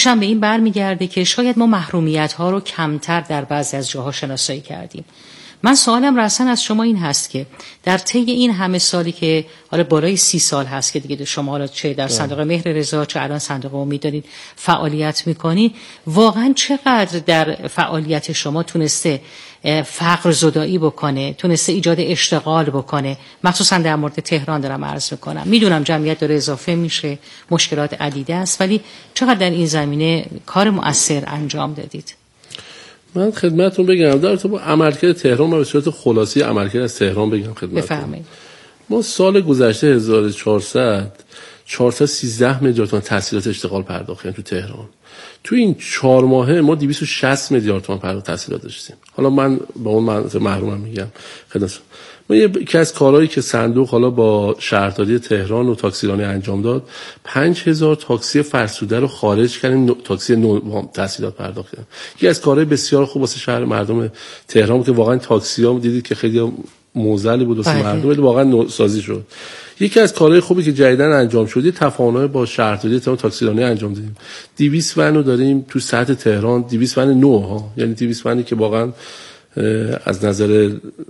شما به این برمیگرده که شاید ما محرومیت ها رو کمتر در بعضی از جاها شناسایی کردیم. من سوالم راساً از شما این هست که در طی این همه سالی که حالا بالای 30 سال هست که دیگه شما حالا چه در صندوق مهر رضا چه الان صندوق امید دارید فعالیت میکنید، واقعاً چقدر در فعالیت شما تونسته فقر زدایی بکنه، تونسته ایجاد اشتغال بکنه؟ مخصوصا در مورد تهران دارم عرض میکنم. میدونم جمعیت داره اضافه میشه، مشکلات عدیده است، ولی چقدر در این زمینه کار مؤثر انجام دادید؟ من خدمتتون بگم در تو با عملکرد تهران، من به صورت خلاصی عملکرد از تهران بگم خدمتتون. بفرمایید. ما سال گذشته 1413 میلیارد تومان تسهیلات اشتغال پرداخت کردیم تو تهران. تو این 4 ماهه ما 260 میلیارد تومان پرداخت تسهیلات داشتیم. حالا من با اون محرومم میگم خدمتتون. ما یکی از کارهایی که صندوق حالا با شهرداری تهران و تاکسیرانی انجام داد، 5000 تاکسی فرسوده رو خارج کردیم، تاکسی نو تسهیلات پرداخت کردیم. یکی از کارهای بسیار خوب واسه شهر مردم تهران بود که واقعا تاکسی‌ها دیدید که خیلی موزلی بود واسه مردم، ولی واقعا نوسازی شد. یکی از کارهای خوبی که جدیداً انجام شد، تفاهم با شهرداری تهران تاکسیرانی انجام دادیم. 200 ون رو داریم تو سطح تهران، 200 ون نو ها، یعنی 200 ونی که واقعا از نظر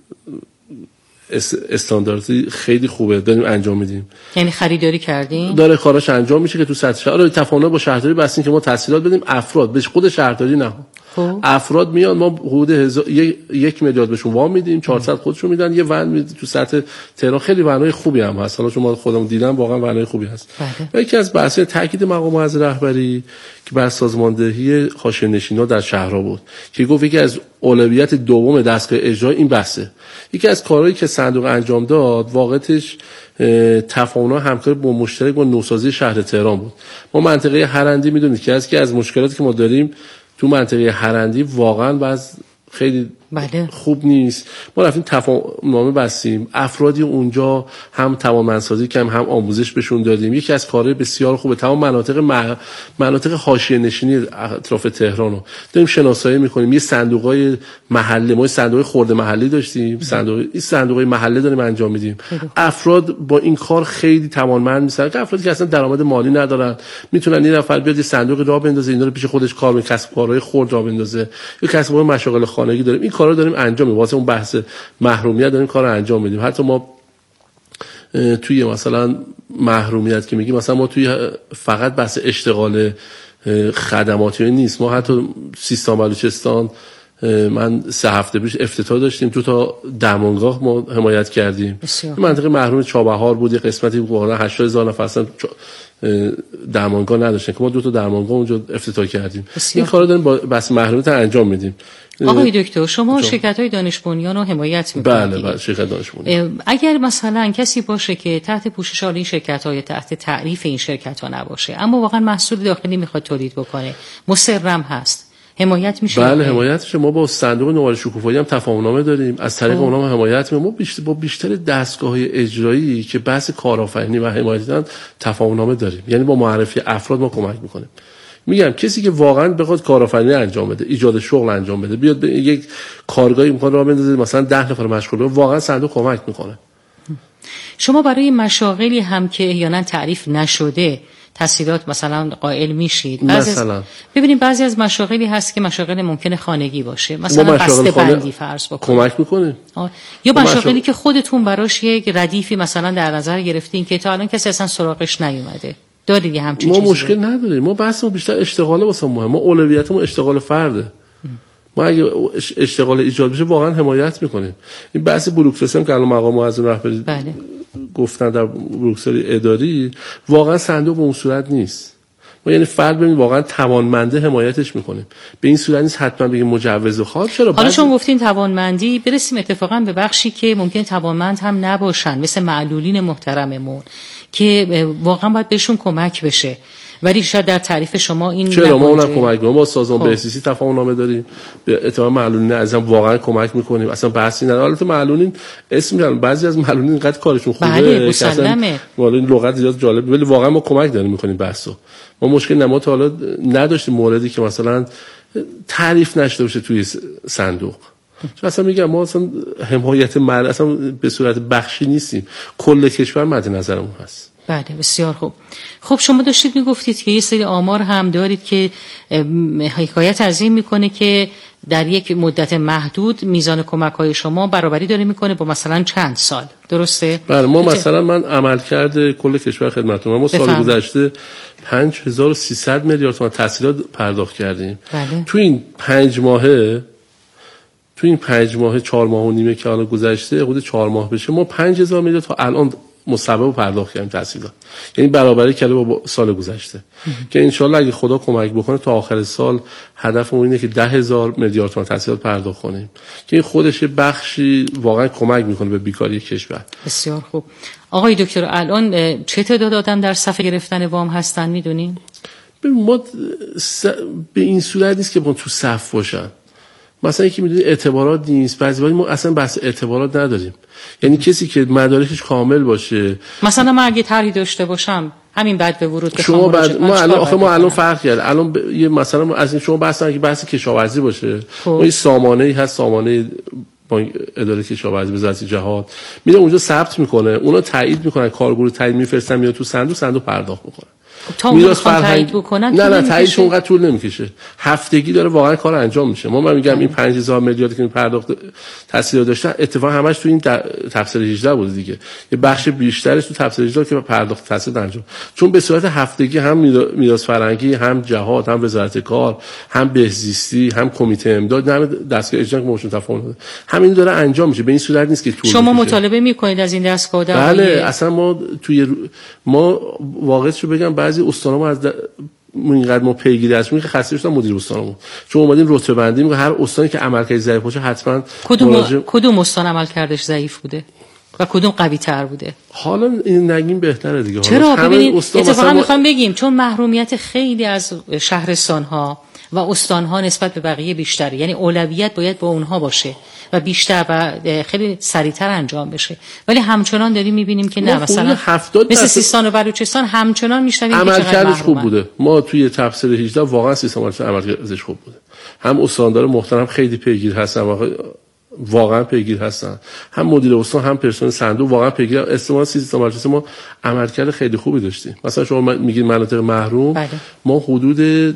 استانداردی خیلی خوبه داریم انجام میدیم. یعنی خریداری کردیم، داره کاراش انجام میشه که تو سطح شهر تفاهم با شهرداری بستیم که ما تسهیلات بدیم افراد، به خود شهرداری نه. افراد میان، ما حدود 1 میلیارد بهشون وام میدیم، 400 خودشون میدن، یه ون میدیم تو سطح تهران. خیلی ونای خوبی هم هست، حالا شما خودمون دیدم واقعا ونای خوبی هست. و یکی از بحث تاکید مقام معظم رهبری که بر سازماندهی حاشیه‌نشین‌ها در شهرها بود که گفت یکی از اولویت دوم دستگاه اجرایی این بحثه. یکی از کارهایی که صندوق انجام داد واقعتش تفاهم همکاری با مشترک با نوسازی شهر تهران بود. ما منطقه هرندی میدونید که از مشکلاتی که ما داریم تو منطقه هرندی واقعا باز خیلی خوب نیست. ما رفتیم تفاهمنامه بستیم، افرادی اونجا هم توانمندسازی کردیم، هم آموزش بهشون دادیم. یکی از کارهای بسیار خوبه، تمام مناطق حاشیه نشینی اطراف تهران رو داریم شناسایی میکنیم. یه صندوقای محله، ما صندوق خرد محلی داشتیم، صندوقای محله داریم انجام میدیم. افراد با این کار خیلی توانمند میشن، که افرادی که اصلا درآمد مالی ندارن میتونن این نفر بیاد یه صندوق راه بندازه، اینا رو پیش خودش کار میکنه، کسب کارهای خرد راه بندازه، یا کسب کار مشاغل خانگی داریم. این کارا داریم انجام میدیم، واسه اون بحث محرومیت داریم کارو انجام میدیم. حتی ما توی مثلا محرومیت که میگیم، مثلا ما توی فقط بحث اشتغال خدماتی نیست، ما حتی سیستان بلوچستان من 3 هفته پیش افتتاح داشتیم، 2 تا درمانگاه ما حمایت کردیم. منطقه محروم چابهار بود، یه قسمتی واقعا 80000 نفر اصلا درمانگاه نداشتن که ما 2 تا درمانگاه اونجا افتتاح کردیم. این کارا داریم با بحث محرومیت انجام میدیم. آقای دکتر، شما شرکت‌های دانش بنیان رو حمایت می‌کنید؟ بله، شرکت دانش بنیان. اگر مثلا کسی باشه که تحت پوشش این شرکت‌های تحت تعریف این شرکت‌ها نباشه، اما واقعا محصول داخلی می‌خواد تولید بکنه، مصرم هست، حمایت میشه؟ بله، حمایت میشه. ما با صندوق نوآوری شکوفایی هم تفاهم‌نامه داریم، از طریق اونها حمایت می‌کنیم. ما با بیشتر دستگاه‌های اجرایی که بحث کارآفرینی و حمایت دادن تفاهم‌نامه داریم، یعنی با معرفی افراد ما کمک می‌کنیم. میگم کسی که واقعا بخواد کارآفرینی انجام بده، ایجاد شغل انجام بده، بیاد به یک کارگاهی امکان راه بندازه، مثلا 10 نفر مشغول کنه، واقعا صندوق کمک میکنه. شما برای مشاغلی هم که احیانا تعریف نشده تسهیلات مثلا قائل میشید؟ مثلا ببینید بعضی از مشاغلی هست که مشاغل ممکنه خانگی باشه، مثلا بسته بندی فرض بکنید، کمک میکنه. یا مشاغلی که خودتون براش یک ردیفی مثلا در نظر گرفتین که تا الان کسی اصلا سراغش نیومده، دارید یه همچین چیزی؟ ما مشکل نداریم. ما بحثمون بیشتر اشتغاله واسه مهم. ما اولویتمون اشتغال فرده. ما اگه اشتغال ایجاد بشه واقعا حمایت میکنیم. این بحث بروکراسی هم که الان مقام معظم رهبری گفتن در بروکراسی اداری، واقعا صندوق به اون صورت نیست. ما یعنی فرد ببین واقعا توانمنده حمایتش میکنیم. به این صورت نیست حتما بگیم مجوز خواهد. چرا حالا شما گفتین توانمندی، برسیم اتفاقا به بخشی که ممکن توانمند هم نباشن، مثل معلولین محترممون که واقعا باید بهشون کمک بشه، ولی شاید در تعریف شما این چرا ما اونم کمک می‌کنیم. ما سازمان بهزیستی تفاهم‌نامه داریم، به اعتماد معلولین عزیزم واقعا کمک می‌کنیم. اصلا بحثی نداره. البته معلولین اسم می‌ذارن، بعضی از معلولین اینقدر کارشون خوبه، بله مسلمه، والا این لغت زیاد جالب، ولی واقعا ما کمک داریم می‌کنیم. بحثو ما مشکل نما تا حالا نداشتیم موردی که مثلا تعریف نشده باشه توی صندوق. چون اصلا میگم ما اصلا حمایت مردم اصلا به صورت بخشی نیستیم، کل کشور مد نظرمون هست. بله بسیار خوب. خب شما داشتید میگفتید که یه سری آمار هم دارید که حکایت از این میکنه که در یک مدت محدود میزان کمک‌های شما برابری داره میکنه با مثلا چند سال، درسته؟ بله ما مثلا من عملکرد کل کشور خدمتتون، ما سال گذشته 5300 میلیارد تومان تسهیلات پرداخت کردیم. بله. تو این 5 ماهه 4 ماه و نیمه که حالا گذشته، حدود 4 ماه بشه، ما 5000 میلیارد تا الان مسبب پرداخت کردیم تسهیلات، یعنی برابری کرده با سال گذشته که انشالله اگه خدا کمک بکنه تا آخر سال هدفمون اینه که 10,000 میلیارد تومان تسهیلات پرداخت کنیم که این خودش بخشی واقعا کمک میکنه به بیکاری کشور. بسیار خوب. آقای دکتر الان چه تعداد آدم در صف گرفتن وام هستن میدونین؟ ما به این صورت نیست که ما تو صف باشن، مثلا یکی میدونی اعتبارات نیست، بعضی وقت ما اصلا بحث اعتبارات نداریم، یعنی کسی که مدارکش کامل باشه. مثلا من اگه طرحی داشته باشم همین بعد به ورود که شما بعد ما الان فرق کرد، الان یه مثلا از این شما بحث کشاورزی باشه، ما یه سامانه‌ای هست، سامانه اداره کشاورزی وزارت جهاد میره اونجا ثبت میکنه، اونا تایید میکنن، کارگروه تایید میفرستن، میاد تو صندوق پرداخت میکنه. تا اون تایید بکنن نه تاییدش اونقدر طول نمیکشه، هفتگی داره واقعا کار انجام میشه. من میگم این 5000 میلیاردی که پرداخت تسهیلات داشتن اتفاقا همش تو این تفسیر 18 بود دیگه، یه بخش بیشترش تو تفسیر 18 که پرداخت تسهیلات انجام، چون به صورت هفتگی هم میراث فرهنگی، هم جهاد، هم وزارت کار، هم بهزیستی، هم کمیته امداد، هم دستگاه اجرایی که موشون تفاهم همین داره انجام میشه. به این صورت نیست که طول شما مطالبه میکنید از این دستگاه؟ بله اصلا ما واقعیتشو بگم بعضی استان‌ها از اینقدر ما پیگیری هستیم که خسته شدن مدیر استانمون، چون اومدیم رتبه بندی میگه هر استانی که عملکرد ضعیف باشه حتما کدوم استان عملکردش ضعیف بوده و کدوم قوی تر بوده؟ حالا این نگیم بهتره دیگه. چرا؟ ببینید اتفاقا میخوام بگیم چون محرومیت خیلی از شهرستان‌ها و استان‌ها نسبت به بقیه بیشتره، یعنی اولویت باید با اونها باشه و بیشتر و خیلی سریعتر انجام بشه، ولی همچنان داریم میبینیم که نه، مثلا مثل سیستان و بلوچستان همچنان میشنویم که عملکردش خوب بوده. ما توی تفسیر 18 واقعا سیستم عملکردش خوب بوده، هم استاندار محترم خیلی پیگیر هستن، واقعا پیگیر هستن، هم مدیر استان هم پرسنل صندوق واقعا پیگیر. استعمال سیستم عملکرد ما عملکرد خیلی خوبی داشتیم. مثلا شما میگید مناطق محروم، بله. ما حدود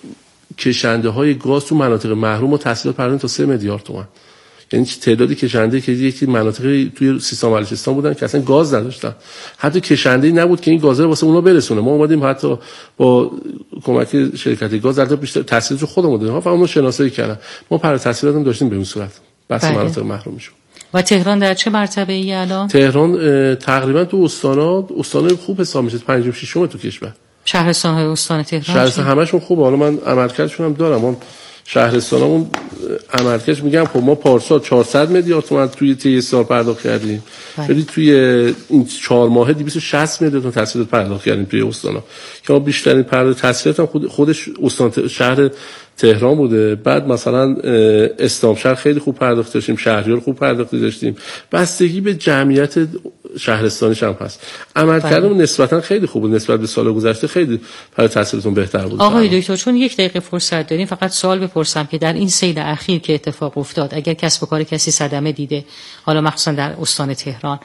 کشنده های گاز تو مناطق محروم و تسهیلات پرداختیم تا 3 میلیارد تومان، یعنی تعدادی کشنده که یکی مناطقی توی سیستان بلوچستان بودن که اصلا گاز نداشتن، حتی کشنده‌ای نبود که این گاز رو واسه اونا برسونه. ما اومدیم حتی با کمک شرکت گاز در بیشتر تسهیلات خودمون دادیم، فقط اونو شناسایی کردن. ما پر تسهیلات هم داشتیم به این صورت بس مناطق محروم میشون. و تهران در چه مرتبه‌ای الان؟ تهران تقریبا تو استان‌های خوب حساب میشه، 5 6 تو کشور. شهرستان‌های استان تهران شهرستان همشون خوبه. حالا من عملکردشون هم دارم، اون شهرستانمون عملکردش میگم خب ما پارسال 400 میلیارد تومان توی طی سال پرداخت کردیم، ولی توی این 4 ماهه 260 میلیارد تومان تسهیلات پرداخت کردیم توی استانا که ما بیشترین پرداخت تسهیلات هم خودش استان شهر تهران بوده. بعد مثلا استانبول خیلی خوب پرداخت داشتیم، شهریار خوب پرداخت داشتیم، بستگی به جمعیت شهرستانیش هم هست. عملکردمون نسبتا خیلی خوب بود، نسبت به سال گذشته خیلی برای تسهیلاتون بهتر بود. آقای دکتر چون 1 دقیقه فرصت داریم فقط سوال بپرسم که در این سیل اخیر که اتفاق افتاد اگر کسب و کار کسی صدمه دیده، حالا مخصوصا در استان تهران،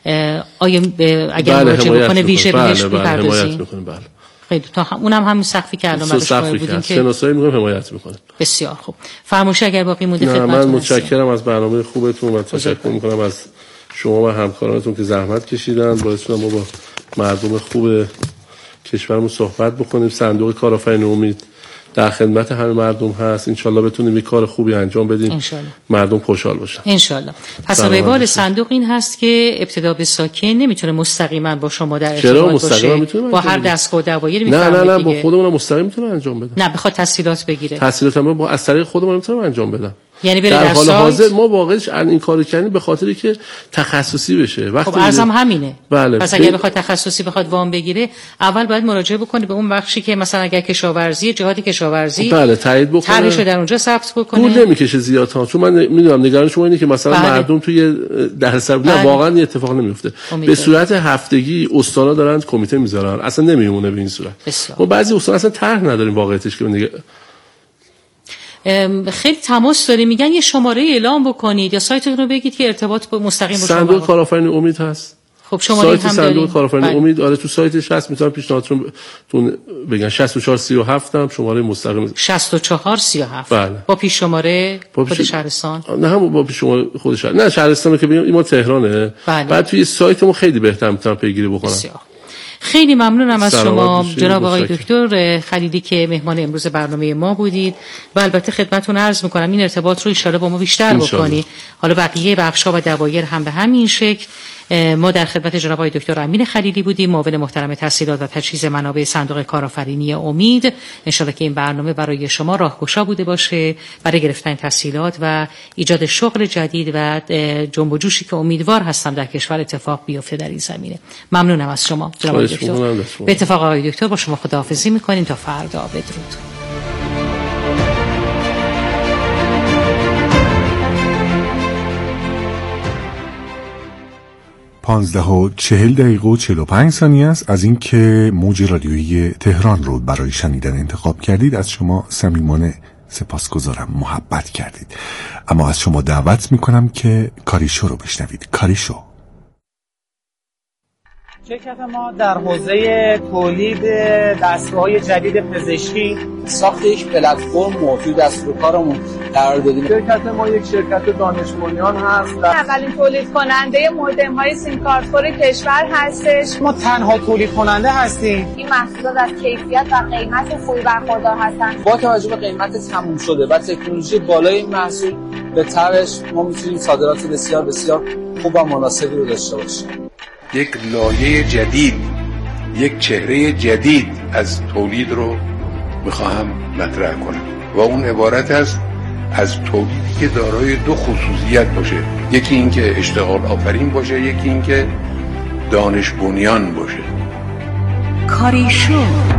آیا اگر مراجعه بکنه ویژه بهش می‌پردازیم؟ بله. خیلی تا اونم هم سخفی که الان براش قائل بودیم که شناسایی می‌کنه، حمایت می‌کنه. بسیار خوب. فرمایش اگر باقی مونده خدمتتون. من متشکرم از برنامه خوبتون و تشکر می‌کنم از شما و همکارانتون که زحمت کشیدن باعث شدن ما با مردم خوب کشورمون صحبت بکنیم. صندوق کارآفرین امید در خدمت همه مردم هست، ان شاءالله بتونیم یک کار خوبی انجام بدیم، مردم خوشحال باشن ان شاءالله. پس روال صندوق این هست که ابتدا به ساکن نمیتونه مستقیما با شما در ارتباط باشه، با هر دستگاه دعوایی میتونه نه با خودمون مستقیم میتونه انجام بده، نه بخواد تسهیلات بگیره، تسهیلات هم با از طریق خودمون میتونیم انجام بدم. یعنی در حال حاضر ما واقعا این کارو کردیم به خاطری که تخصصی بشه. وقتی خب ارزم همینه. بله. پس اگر بخواد تخصصی بخواد وام بگیره، اول باید مراجعه بکنه به اون بخشی که مثلا اگر کشاورزی، جهاد کشاورزی، بله تایید بکنه، طرحشو در اونجا ثبت بکنه. طول نمیکشه زیاد ها، چون من میدونم نگران شما اینه که مثلا مردم توی درصد نه واقعا این اتفاق نمیفته. به صورت هفتگی استانا دارن کمیته میذارن، اصلا نمیمونه به این صورت. ما بعضی استانا اصلا طرح نداریم واقعیتش که خیلی تماس داره، میگن یه شماره اعلام بکنید یا سایتتون رو بگید که ارتباط مستقیم با شما. صندوق کارآفرینی امید هست. خب شماره هم دارید. صندوق کارآفرینی امید آره تو سایتش هست، میتونم پیشنهادتون بگن 6437 هم شماره مستقیم 6437 بله. با پیش شماره خود شهرستان؟ نه هم با پیش شماره خود شهر، نه شهرستان که بگم ما تهرانه. بله. بعد توی سایتمون خیلی بهتر میتونم پیگیری بکنم. بسیار. خیلی ممنونم از شما جناب آقای دکتر خلیلی که مهمان امروز برنامه ما بودید و البته خدمتتون عرض میکنم این ارتباط رو ان شاءالله با ما بیشتر بکنید. حالا بقیه بخش‌ها و دوایر هم به همین شکل. ما در خدمت جناب آقای دکتر امین خلیلی بودیم، معاون محترم تحصیلات و تجهیز منابع صندوق کارآفرینی امید. انشالله که این برنامه برای شما راهگشا بوده باشه برای گرفتن تحصیلات و ایجاد شغل جدید و جنب و جوشی که امیدوار هستم در کشور اتفاق بیفته در این زمینه. ممنونم از شما جناب آقای دکتر. به اتفاق آقای دکتر با شما خداحافظی می‌کنیم تا فردا. بدرود. 15:40 است از اینکه موج رادیویی تهران رو برای شنیدن انتخاب کردید. از شما صمیمانه سپاسگزارم، محبت کردید. اما از شما دعوت میکنم که کاریشو رو بشنوید. کاریشو شرکت ما در حوزه تولید دستگاه‌های جدید پزشکی ساخت یک پلتفرم توی دستور کارمون قرار دادیم. شرکت ما یک شرکت دانش بنیان هست. اولین تولید کننده مودم‌های سیم کارت فور کشور هستش. ما تنها تولید کننده هستیم. این محصولات از کیفیت و قیمت خوبی برخوردار هستند. با توجه به قیمت تموم شده و تکنولوژی بالای این محصول به طرش ما می‌تونیم صادرات بسیار بسیار خوب و مناسبی رو داشته باشیم. یک لایه جدید، یک چهره جدید از تولید رو میخواهم مطرح کنم و اون عبارت است از تولیدی که دارای دو خصوصیت باشه، یکی این که اشتغال آفرین باشه، یکی این که دانش بنیان باشه. کاریشو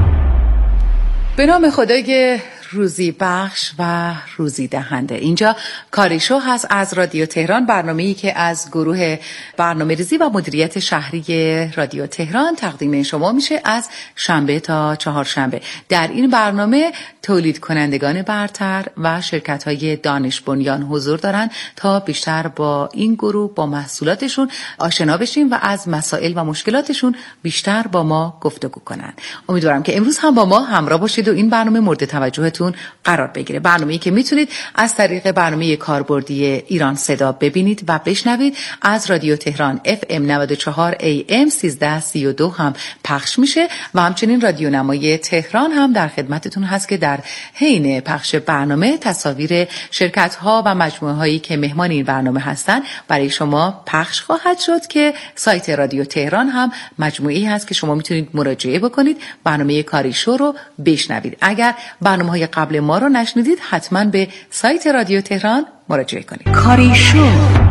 به نام خدای روزی بخش و روزی دهنده. اینجا کاریشو هست از رادیو تهران، برنامه‌ای که از گروه برنامه‌ریزی و مدیریت شهری رادیو تهران تقدیم شما میشه از شنبه تا چهارشنبه. در این برنامه تولید کنندگان برتر و شرکت‌های دانش بنیان حضور دارن تا بیشتر با این گروه با محصولاتشون آشنا بشیم و از مسائل و مشکلاتشون بیشتر با ما گفتگو کنن. امیدوارم که امروز هم با ما همراه باشید و این برنامه مورد توجه قرار بگیره. برنامه‌ای که میتونید از طریق برنامه کاربردی ایران صدا ببینید و بشنوید. از رادیو تهران FM 94 AM 1332 هم پخش میشه و همچنین رادیو نمای تهران هم در خدمتتون هست که در حین پخش برنامه تصاویر شرکت‌ها و مجموعه‌هایی که مهمان این برنامه هستن برای شما پخش خواهد شد که سایت رادیو تهران هم مجموعه‌ای هست که شما میتونید مراجعه بکنید، برنامه کاریشو رو بشنوید. اگر برنامه‌های قبل ما رو نشنیدید حتما به سایت رادیو تهران مراجعه کنید. کاریشو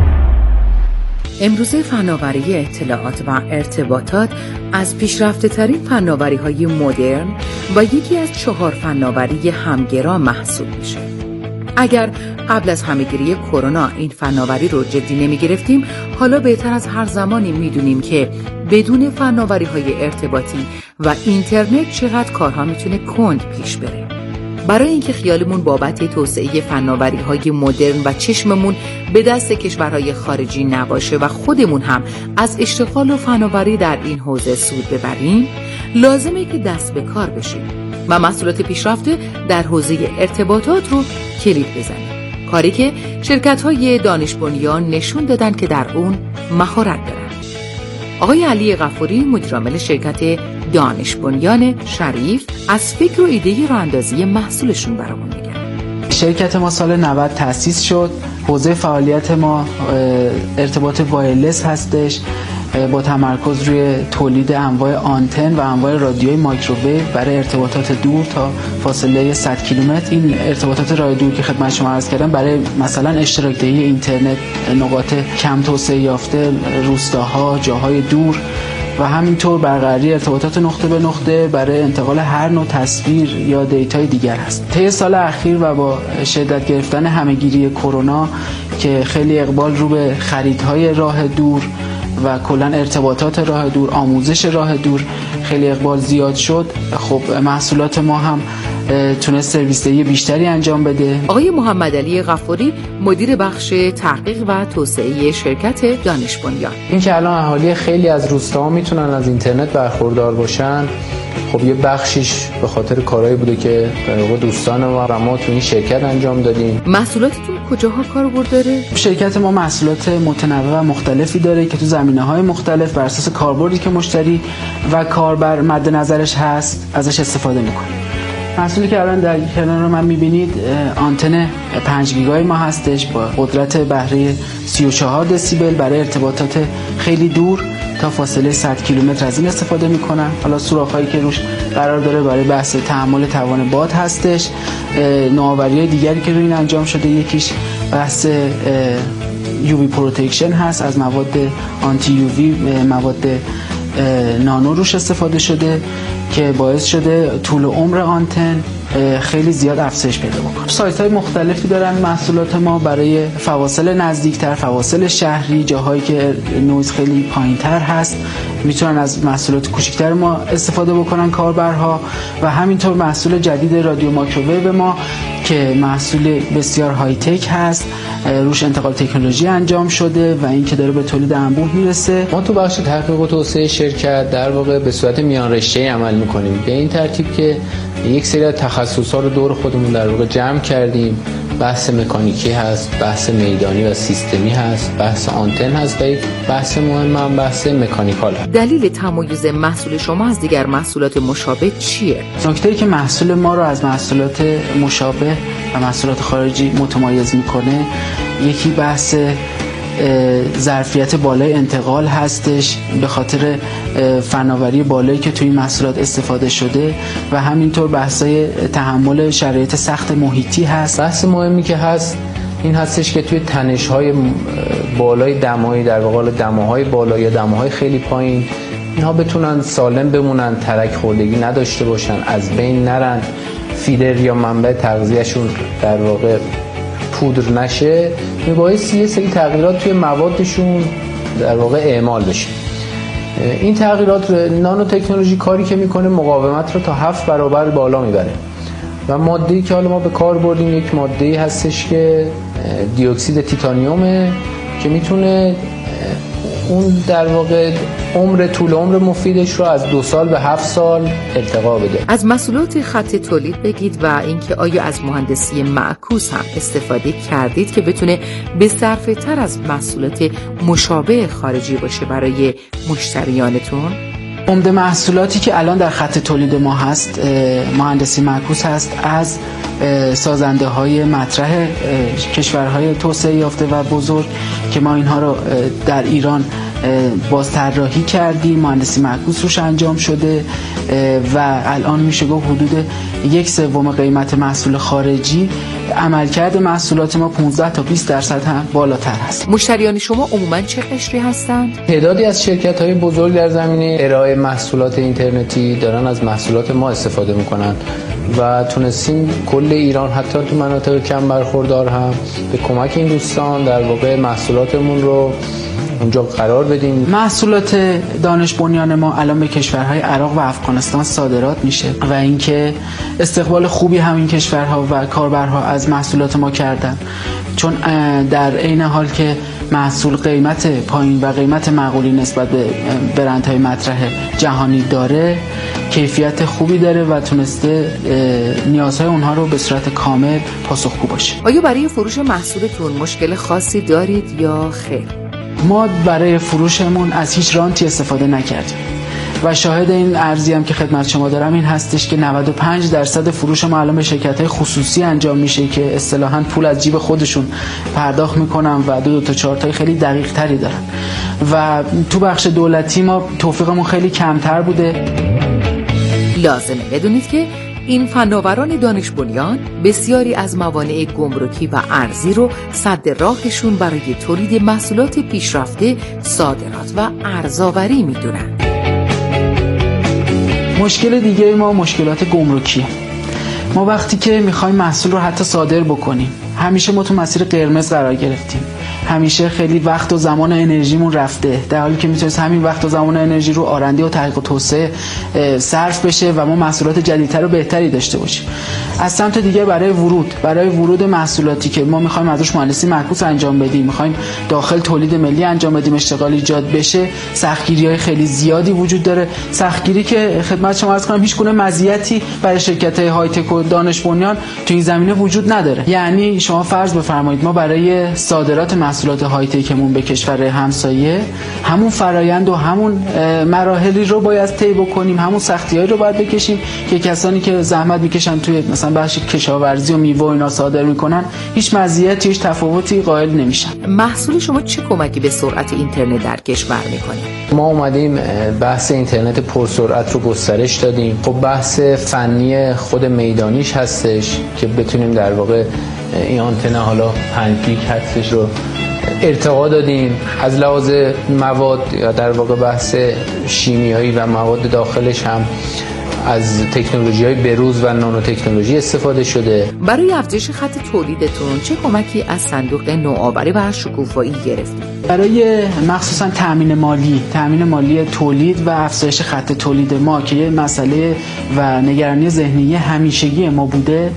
امروزه فناوری اطلاعات و ارتباطات از پیشرفته ترین فناوری های مدرن و یکی از 4 فناوری همگرا محسوب میشه. اگر قبل از همه‌گیری کرونا این فناوری رو جدی نمی گرفتیم، حالا بهتر از هر زمانی میدونیم که بدون فناوری های ارتباطی و اینترنت چقدر کارها میتونه کند پیش بره. برای اینکه خیالمون بابت توسعه فناوری‌های مدرن و چشممون به دست کشورهای خارجی نباشه و خودمون هم از اشتغال و فناوری در این حوزه سود ببریم، لازمه که دست به کار بشیم و محصولات پیشرفته در حوزه ارتباطات رو کلید بزنیم. کاری که شرکت‌های دانش بنیان نشون دادن که در اون مهارت دارن. آقای علی غفوری مدیرعامل شرکت دانش بنیان شریف از فکر و ایده راه‌اندازی محصولشون برامون میگن. شرکت ما سال 90 تأسیس شد. حوزه فعالیت ما ارتباط وایرلس هستش با تمرکز روی تولید انواع آنتن و انواع رادیوی مایکروویو برای ارتباطات دور تا فاصله 100 کیلومتر. این ارتباطات راه دور که خدمت شما عرض کردم برای مثلا اشتراک دهی اینترنت نقاط کم توسعه یافته، روستاها، جاهای دور و همینطور برقراری ارتباطات نقطه به نقطه برای انتقال هر نوع تصویر یا دیتای دیگر هست. طی سال اخیر و با شدت گرفتن همه‌گیری کرونا که خیلی اقبال رو به خریدهای راه دور و کلا ارتباطات راه دور، آموزش راه دور خیلی اقبال زیاد شد، خب محصولات ما هم تونست سرویس دهی بیشتری انجام بده. آقای محمد علی غفاری مدیر بخش تحقیق و توسعه شرکت دانش بنیان. این که الان اهالی خیلی از روستاها میتونن از اینترنت برخوردار باشن، خب یه بخشیش به خاطر کارهایی بوده که در واقع دوستان ما تو این شرکت انجام دادیم. محصولاتتون کجاها کاربرد داره؟ شرکت ما محصولات متنوع و مختلفی داره که تو زمینه‌های مختلف بر اساس کاربردی که مشتری و کاربر مد نظرش هست ازش استفاده میکنه. محصولی که الان در کنار من میبینید آنتن 5 گیگای ما هستش با قدرت بهره 34 دسیبل برای ارتباطات خیلی دور تا فاصله 100 کیلومتر از این استفاده میکنن. حالا سوراخ‌هایی که روش قرار داره برای بحث تحمل توان باد هستش. نوآوری‌های دیگری که روی این انجام شده، یکیش بحث UV پروتکشن هست، از مواد آنتی UV مواد نانو روش استفاده شده که باعث شده طول عمر آنتن خیلی زیاد افزایش پیدا بکنه. سایت‌های مختلفی دارن محصولات ما برای فواصل نزدیکتر، فواصل شهری، جاهایی که نویز خیلی پایین‌تر هست میتونن از محصولات کوچکتر ما استفاده بکنن کاربرها. و همینطور محصول جدید رادیو مایکروویو ما که محصول بسیار های تک هست، روش انتقال تکنولوژی انجام شده و این که داره به تولید انبوه میرسه. ما تو بخش تحقیق و توسعه شرکت در واقع به صورت میان رشته‌ای عمل میکنیم، به این ترتیب که یک سری از تخصص‌ها رو دور خودمون در واقع جمع کردیم. بحث مکانیکی هست، بحث میدانی و سیستمی هست، بحث آنتن هست و یک بحث مهم هم بحث مکانیکال هست. دلیل تمایز محصول شما از دیگر محصولات مشابه چیه؟ نکته‌ای که محصول ما رو از محصولات مشابه و محصولات خارجی متمایز میکنه، یکی بحث ظرفیت بالای انتقال هستش به خاطر فناوری بالایی که توی محصولات استفاده شده و همینطور بحثای تحمل شرایط سخت محیطی هست. بحث مهمی که هست این هستش که توی تنش‌های بالای دمایی، در واقع دماهای بالا یا دماهای خیلی پایین، اینها بتونن سالم بمونن، ترک خوردگی نداشته باشن، از بین نرن، فیدر یا منبع تغذیه‌شون در واقع پودر نشه، میبایست یه سری تغییرات توی موادشون در واقع اعمال بشه. این تغییرات نانو تکنولوژی کاری که میکنه مقاومت رو تا 7 برابر بالا میبره و ماده‌ای که حالا ما به کار بردیم یک ماده‌ای هستش که دی اکسید تیتانیومه که میتونه اون در واقع طول عمر مفیدش رو از 2 سال به 7 سال ارتقا بده. از محصولات خط تولید بگید و اینکه آیا از مهندسی معکوس هم استفاده کردید که بتونه به‌صرفه تر از محصولات مشابه خارجی باشه برای مشتریانتون؟ عمده محصولاتی که الان در خط تولید ما هست مهندسی معکوس هست از سازنده های مطرح کشورهای توسعه یافته و بزرگ که ما اینها رو در ایران باز طراحی کردیم، مهندسی معکوس روش انجام شده و الان میشه گفت حدود 1/3 قیمت محصول خارجی. عملکرد محصولات ما 15 تا 20% هم بالاتر هست. مشتریان شما عموما چه قشری هستند؟ تعدادی از شرکت‌های بزرگ در زمینه ارائه محصولات اینترنتی دارن از محصولات ما استفاده میکنن و تونستیم کل ایران حتی تو مناطق کم برخوردار هم به کمک این دوستان در واقع محصولاتمون رو اونجا قرار بدیم. محصولات دانش بنیان ما الان به کشورهای عراق و افغانستان صادرات میشه و اینکه استقبال خوبی همین کشورها و کاربرها از محصولات ما کردن، چون در عین حال که محصول قیمت پایین و قیمت معقولی نسبت به برندهای مطرح جهانی داره، کیفیت خوبی داره و تونسته نیازهای اونها رو به صورت کامل پاسخگو باشه. آیا برای فروش محصولتون مشکل خاصی دارید یا خیر؟ ما برای فروشمون از هیچ رانتی استفاده نکردیم و شاهد این ارزی هم که خدمت شما دارم این هستش که 95% فروش ما الان به شرکت‌های خصوصی انجام میشه که اصطلاحاً پول از جیب خودشون پرداخت میکنن و 2 تا 4 تای خیلی دقیق تری دارن و تو بخش دولتی ما توفیقمون خیلی کمتر بوده. لازمه بدونید که این فناوران دانش بنیان بسیاری از موانع گمرکی و ارزی رو سد راهشون برای تولید محصولات پیشرفته، صادرات و ارزآوری میدونن. مشکل دیگه ما مشکلات گمرکیه. ما وقتی که میخوایم محصول رو حتی صادر بکنیم همیشه ما تو مسیر قرمز قرار گرفتیم همیشه خیلی وقت و زمان و انرژیمون رفته، در حالی که میتونست همین وقت و زمان و انرژی رو آرنده و تحقیق و توسعه صرف بشه و ما محصولات جدیدتر و بهتری داشته باشیم. از سمت دیگه برای ورود محصولاتی که ما میخوایم ازش مهندسی معکوس انجام بدیم، میخوایم داخل تولید ملی انجام بدیم، اشتغال ایجاد بشه، سختگیری‌های خیلی زیادی وجود داره. سختگیری که خدمت شما عرض کنم هیچ گونه مزیتی برای شرکت‌های های تک و دانش بنیان تو این زمینه وجود نداره. یعنی شما فرض بفرمایید ما برای صادرات محصولات های تکمون به کشور همسایه همون فرایند و همون مراحلی رو باید طی بکنیم، همون سختی‌هایی رو باید بکشیم که کسانی که زحمت میکشن توی مثلا بخش کشاورزی و میوه و اینا صادر میکنن هیچ مزیتی هیچ تفاوتی قائل نمیشن. محصول شما چه کمکی به سرعت اینترنت در کشور میکنه؟ ما اومدیم بحث اینترنت پرسرعت رو گسترش دادیم. خب بحث فنی خود میدانیش هستش که بتونیم در واقع این آنتن حالا 5 گیگ هستش رو ارتقا دادیم. از لحاظ مواد یا در واقع بحث شیمیایی و مواد داخلش هم از تکنولوژی‌های بروز و نانو تکنولوژی استفاده شده. برای افزایش خط تولیدتون چه کمکی از صندوق نوآوری و شکوفایی گرفتید؟ برای مخصوصا تامین مالی تولید و افزایش خط تولید ما که یه مسئله و نگرانی ذهنی همیشگی ما بوده،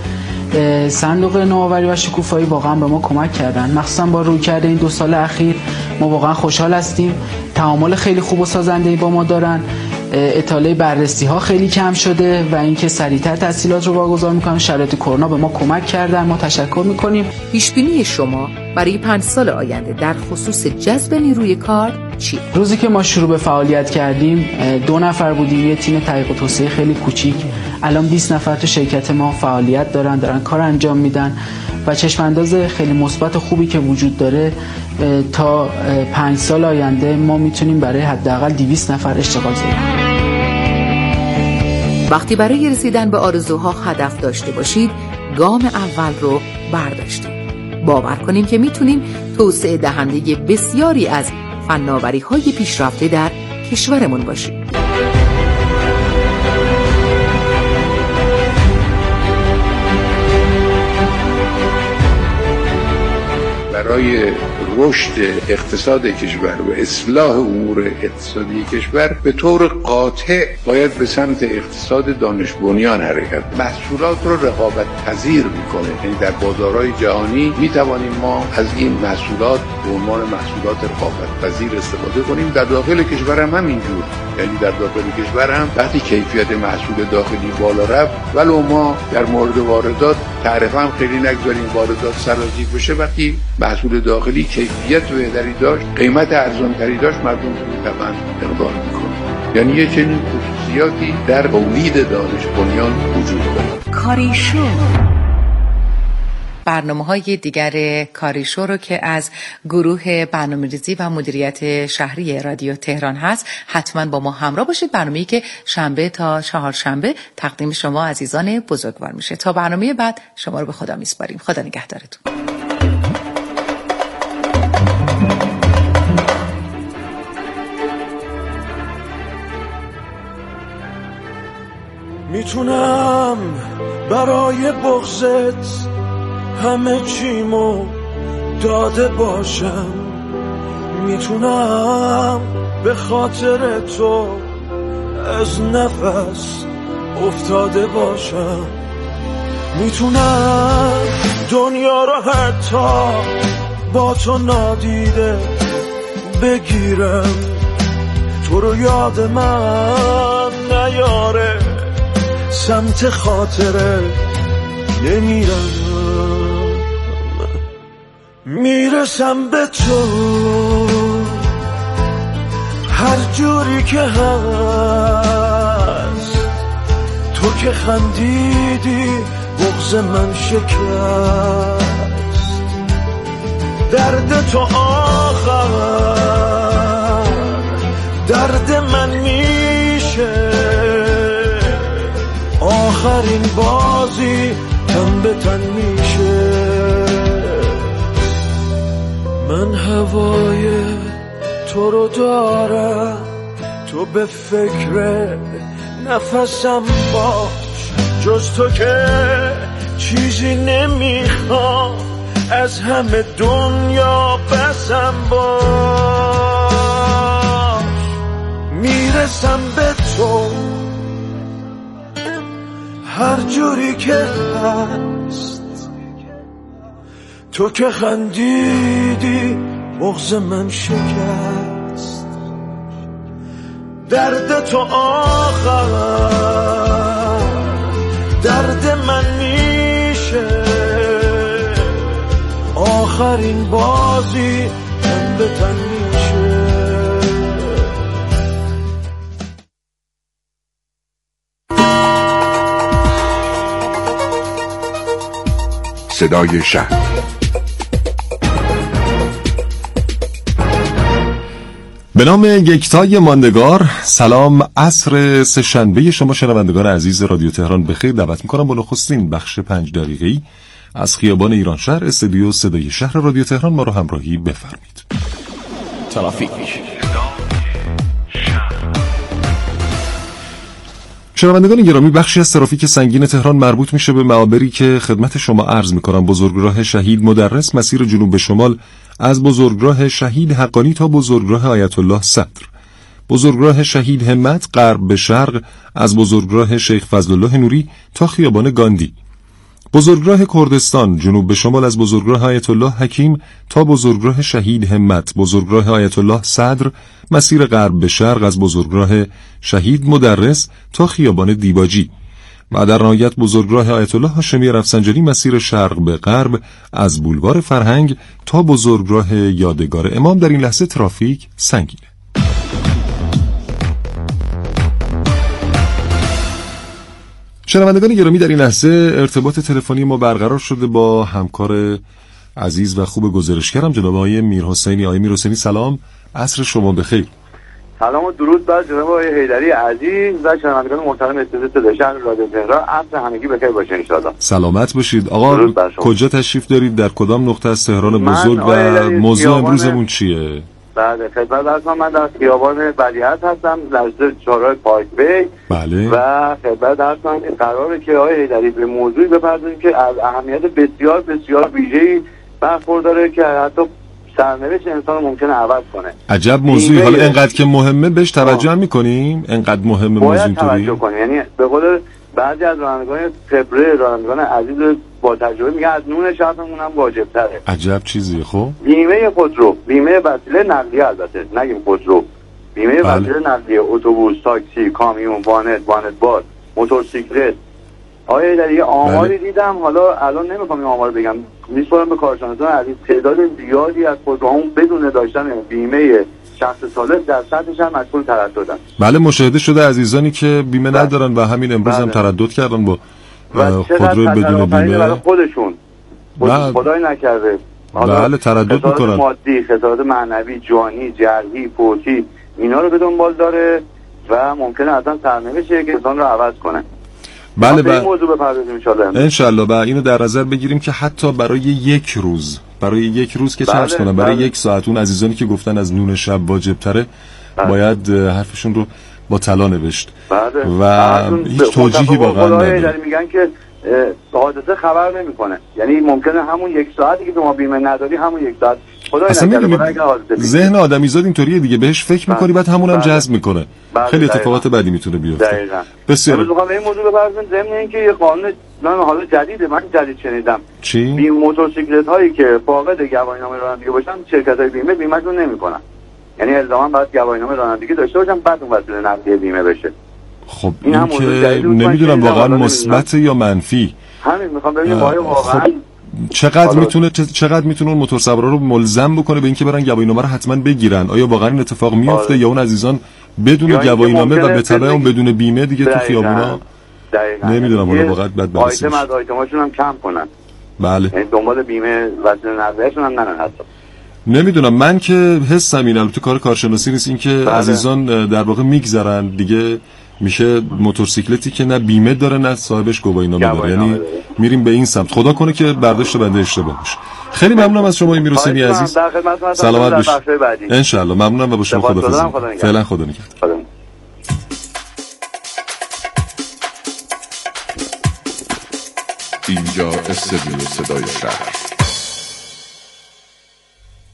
صندوق نوآوری و شکوفایی واقعا به ما کمک کردن. مخصوصا با رویکرد این 2 سال اخیر ما واقعا خوشحال هستیم. تعامل خیلی خوب و سازنده‌ای با ما دارن. اطاله بررسی ها خیلی کم شده و اینکه سریعتر تسهیلات رو واگذار میکنن. شرایط کرونا به ما کمک کردن، ما تشکر میکنیم. پیش بینی شما برای 5 سال آینده در خصوص جذب نیروی کار چی؟ روزی که ما شروع به فعالیت کردیم 2 نفر بودیم، یه تیم تحقیق و توسعه خیلی کوچیک. الان 20 نفر تو شرکت ما فعالیت دارن کار انجام میدن و چشمانداز خیلی مثبت خوبی که وجود داره تا 5 سال آینده ما میتونیم برای حداقل 200 نفر اشتغال بزنیم. وقتی برای رسیدن به آرزوها هدف داشته باشید، گام اول رو برداشتید. باور کنیم که میتونیم توسعه دهنده بسیاری از فناوری‌های پیشرفته در کشورمون باشیم. برای رشد اقتصاد کشور و اصلاح امور اقتصادی کشور به طور قاطع باید به سمت اقتصاد دانش بنیان حرکت. محصولات رو رقابت پذیر میکنه، یعنی در بازارهای جهانی میتوانیم ما از این محصولات به عنوان محصولات رقابت پذیر استفاده کنیم. در داخل کشور هم همینجور، یعنی در داخل کشور هم وقتی کیفیت محصول داخلی بالا رفت، ولو ما در مورد واردات تعرفه هم خیلی نگذاریم واردات سرازیر بشه، وقتی محصول داخلی کیفیت بهتری داشت، قیمت ارزانتری داشت، مردم طبعا اقدام میکنه. یعنی یه چنین خصوصیاتی در تولید دانش بنیان وجود داره. کاریشو برنامه‌های دیگر کاریشو رو که از گروه برنامه‌ریزی و مدیریت شهری رادیو تهران هست حتما با ما همراه باشید. برنامه‌ای که شنبه تا چهارشنبه تقدیم شما عزیزان بزرگوار میشه. تا برنامه بعد شما رو به خدا میسپاریم. خدا نگهدارتون. میتونم برای بغضت همه چیمو داده باشم، میتونم به خاطر تو از نفس افتاده باشم، میتونم دنیا رو حتی با تو نادیده بگیرم، تو رو یاد من نیاره، سمت خاطره نمیرم، میرسم به تو هر جوری که هست، تو که خندیدی بغض من شکست، درد تو آخر درد من میشه، آخرین بازی تن به تن میشه، من هوای تو رو دارم، تو به فکر نفسم باش، جز تو که چیزی نمیخوام، از همه دنیا بسم باش، میرسم به تو هر جوری که هست. تو که خندیدی بغض من شکست، درد تو آخر درد من میشه، آخرین بازی تن به تن میشه. صدای شهر. به نام یکتای ماندگار، سلام. عصر سه‌شنبه شما شنوندگان عزیز رادیو تهران بخیر. دعوت میکنم با نخستین بخش 5 دقیقه‌ای از خیابان ایران شهر استودیو صدای شهر رادیو تهران ما رو همراهی بفرمایید. ترافیک. شنوندگان گرامی، بخشی از ترافیک سنگین تهران مربوط میشه به معابری که خدمت شما عرض میکنم. بزرگراه شهید مدرس مسیر جنوب به شمال از بزرگراه شهید حقانی تا بزرگراه آیت الله صدر، بزرگراه شهید همت غرب به شرق از بزرگراه شیخ فضل الله نوری تا خیابان گاندی، بزرگراه کردستان جنوب به شمال از بزرگراه آیت الله حکیم تا بزرگراه شهید همت، بزرگراه آیت الله صدر مسیر غرب به شرق از بزرگراه شهید مدرس تا خیابان دیباجی و در نهایت بزرگراه آیت الله هاشمی رفسنجانی مسیر شرق به غرب از بولوار فرهنگ تا بزرگراه یادگار امام. در این لحظه ترافیک سنگینه. شنوندگان گرامی، در این لحظه ارتباط تلفنی ما برقرار شده با همکار عزیز و خوب گزارشگرم جناب آقای میرحسینی. آقای میرحسینی سلام، عصر شما بخیر. سلام و درود بر جناب آقای حیدری عزیز و شنوندگان محترم استودیو صدای شهر رادیو تهران. عصر همگی بخیر باشه ان شاء الله. سلامت باشید. آقا کجا تشریف دارید؟ در کدام نقطه از تهران بزرگ و موضوع امروزمون چیه؟ بله خدمت هستم. من در خیابان بدیعت هستم، نزدیک چهارراه پارک وی. بله. و خدمت هستم قراره که آقای حیدری به موضوعی بپردازیم که از اهمیت بسیار بسیار ویژه‌ای برخورداره که حتی سرنوشت انسان ممکنه عوض کنه. عجب موضوعی. حالا انقدر که مهمه بهش توجه می‌کنیم، انقدر مهمه موضوع اینطوری توجه کنیم. یعنی به قول بعضی از رانندگان خبره، رانندگان عزیز با تجربه میگن از نون شهرمون هم واجب‌تره. عجب چیزیه. خب بیمه خودرو، بیمه وسیله نقلیه، البته نگیم خودرو، بیمه وسیله نقلیه، اتوبوس، تاکسی، کامیون، وانت بار، موتورسیکلت. آیا در یه آماری دیدم، حالا الان نمیخوام این آمار بگم، میسپارم به کارشناسان عزیز، تعداد زیادی از خودروهامون بدون داشتن بیمه شخص ثالث در سطحش هم مشغول ترددن. بله، مشاهده شده عزیزانی که بیمه ندارن و همین امروز هم تردد کردن با خودروی بدون بیمه برای خودشون. خدای نکرده. بله تردد میکنن. مادی، خسارات معنوی، جانی، جرحی، فوتی، اینا رو به دنبال داره و ممکنه اصلا سرنوشت یک انسان رو عوض کنه. بله به این موضوع بپردازیم ان شاء الله. و اینو در نظر بگیریم که حتی برای یک روز که چرس کنن، برای یک ساعت، اون عزیزانی که گفتن از نون شب واجب تره باید حرفشون رو با طلا نوشت. و هیچ توجیهی واقعا نداره. میگن که حادثه خبر نمیکنه، یعنی ممکنه همون یک ساعتی که شما بیمه نداری همون یک ساعت ذهن آدمیزاد اینطوریه دیگه، بهش فکر میکنی بعد همون هم جذب میکنه. خیلی اتفاقات بدی میتونه بیفته. بسیار میخوام این موضوع بپردازیم. ضمن اینکه یه قانون حالا جدیده، من جدید شنیدم، چی؟ موتورسیکلت هایی که فاقد گواهینامه رانندگی باشن شرکت‌های بیمه بیمه‌شون نمیکنن. یعنی الزاما باید گواهینامه رانندگی داشته باشن بعد اون وسیله نقلیه بیمه بشه. خب این که نمیدونم واقعا مثبت یا منفی. همین میخوام ببینم آیا واقعا چقدر میتونه اون موتورسوارا رو ملزم بکنه به اینکه برن گواهینامه رو حتما بگیرن. آیا واقعا این اتفاق میفته یا اون عزیزان بدون گواهینامه و به تبع اون بدون بیمه دیگه تو خیابونا؟ نمیدونم والا واقعا بد بررسی میشه. آیتماشون هم کم کنن. بله. یعنی دنبال بیمه وسیله نقلیه‌شون هم نرن حتی. نمیدونم، من که حسم اینه، البته کار کارشناسی نیست، این که عزیزان در واقع میگذرن دیگه میشه موتورسیکلتی که نه بیمه داره نه صاحبش گواهینامه داره، یعنی میریم به این سمت. خدا کنه که برداشت بنده اشتباه باشه. خیلی ممنونم از شما میرحسینی عزیز. سلامت باشید ان شاء الله. ممنونم و با شما خداحافظی. فعلا خدا نگهدار. اینجا استودیو صدای شهر.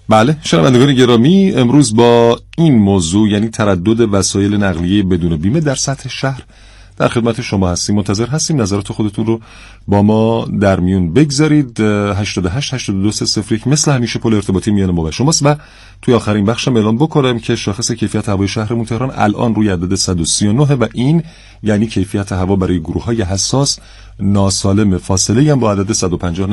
بله شنوندگان گرامی، امروز با این موضوع یعنی تردد وسایل نقلیه بدون بیمه در سطح شهر در خدمت شما هستیم. منتظر هستیم نظرات خودتون رو با ما در میون بگذارید. 88-82-01 مثل همیشه پل ارتباطی میان ما و شماست و توی آخرین بخشم اعلام بکنم که شاخص کیفیت هوای شهرمون تهران الان روی عدد 139 و این یعنی کیفیت هوا برای گروه‌های حساس ناسالم. فاصله هم با عدد 150